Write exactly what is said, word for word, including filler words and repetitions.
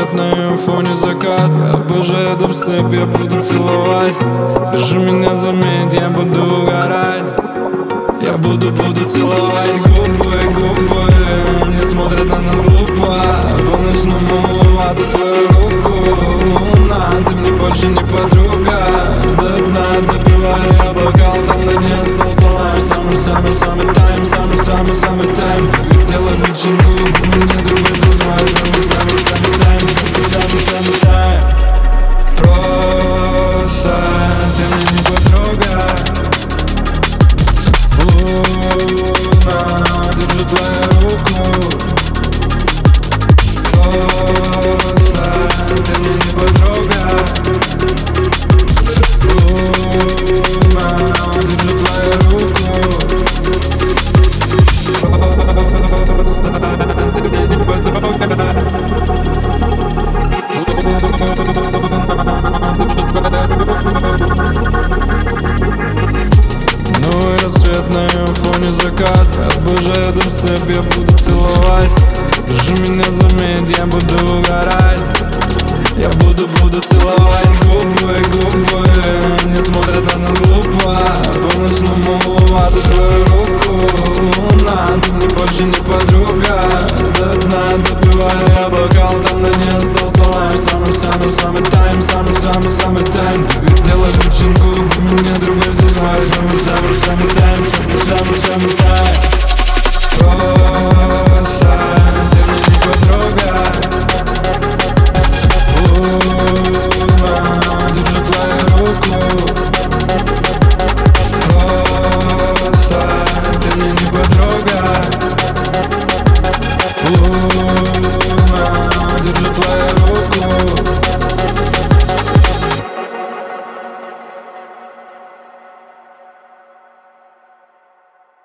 рассвет, на ее фоне закат. Я обожаю дабстеп, я буду целовать. Держи меня, заметь, я буду угорать. Я буду, буду целовать губы, губы. Они смотрят на нас глупо. По-ночному уловата твою руку. Луна, ты мне больше не подруга. До дна допиваю я бокал, там на ней остался лайм. Самый, самый, самый тайм, самый, самый, самый тайм. Ты хотела быть чингу, мне другой зазвал. Самый, самый, самый тайм, самый, самый, самый тайм. Просто ты мне не подруга. Луна, держу твою руку. Просто ты мне не подруга. Луна, держу твою руку. Просто ты мне не подруга. Новый рассвет, на ее фоне закат. Обожаю дабстеп, я буду целовать. Держи меня, заметь, я буду угорать. Я буду, буду целовать губы, губы. Не смотрят на нас глупо. По-ночному уловата твою руку. Луна, ты мне больше не подруга. До дна допиваю я бокал, там на ней остался лайм. Самый, самый, самый тайм, самый, самый, самый тайм. Ты хотела быть чингу, мне другой здесь мой. Самый, самый, самый тайм, самый, самый, самый тайм. Просто ты мне не подруга. Луна, держу твою руку. Просто ты мне не подруга. Луна.